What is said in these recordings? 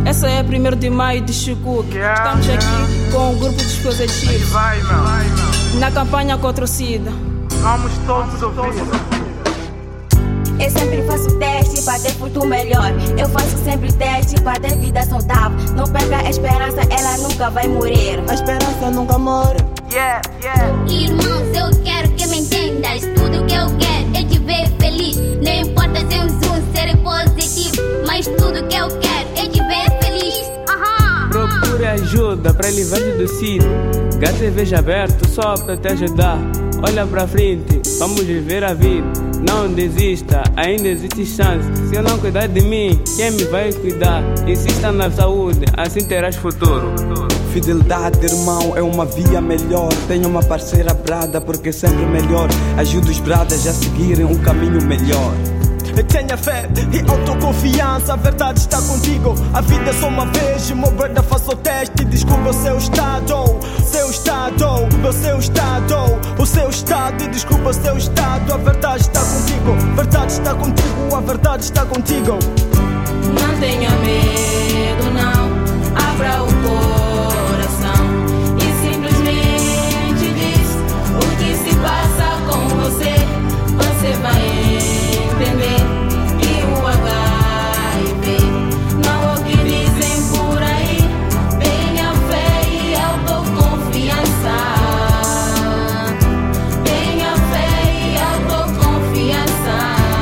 Essa é 1º de maio de Chico. Estamos aqui com o grupo dos positivos na campanha contra o SIDA. Vamos todos ouvir. Eu sempre faço teste para ter futuro melhor. Eu faço sempre teste para ter vida saudável. Não perca a esperança, ela nunca vai morrer. A esperança nunca morre. Irmãos, eu quero que me entendas. Tudo que eu quero é te ver feliz. Não importa se ser positivo, mas tudo que eu quero é te ver feliz. Procure ajuda para livrar-te do SIDA. Gata veja aberto só para te ajudar. Olha pra frente, vamos viver a vida. Não desista, ainda existe chance. Se eu não cuidar de mim, quem me vai cuidar? Insista na saúde, assim terás futuro. Fidelidade, irmão, é uma via melhor. Tenha uma parceira brada, porque sempre melhor. Ajuda os bradas a seguirem um caminho melhor. Tenha fé e autoconfiança, a verdade está contigo. A vida é só uma vez, meu brother, faça o teste. Descubra o seu estado, seu estado, o seu estado, o seu estado. E descubra o seu estado, a verdade está contigo. A verdade está contigo, a verdade está contigo. Não tenha medo, não. Abra o coração e simplesmente diz o que se passa com você. Você vai entender. E o HIV não é o que dizem por aí. Tenha fé e autoconfiança. Tenha fé e autoconfiança.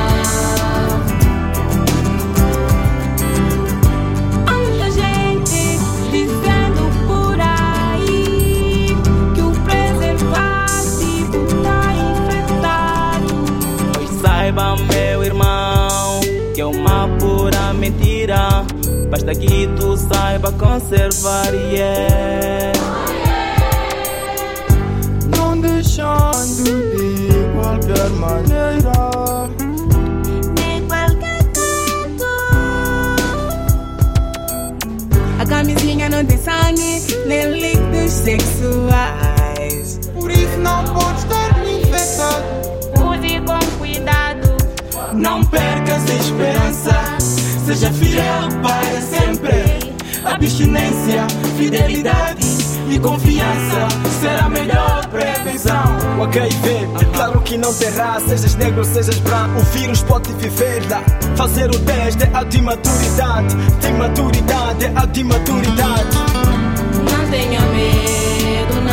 Há muita gente dizendo por aí que o preservativo está infectado. Pois saiba, meu irmão, que é uma pura mentira. Basta que tu saiba conservar, Não deixando de qualquer maneira. De qualquer canto. A camisinha não tem sangue, nem líquidos sexuais. Por isso não pode estar infectado. Use com cuidado. Não percas a esperança. Seja fiel para sempre. Abstinência, fidelidade e confiança será a melhor prevenção. O HIV, claro que não terá. Sejas negro, sejas branco, o vírus pode viver lá. Fazer o teste é a de maturidade. Tem maturidade, é a de maturidade. Não tenha medo,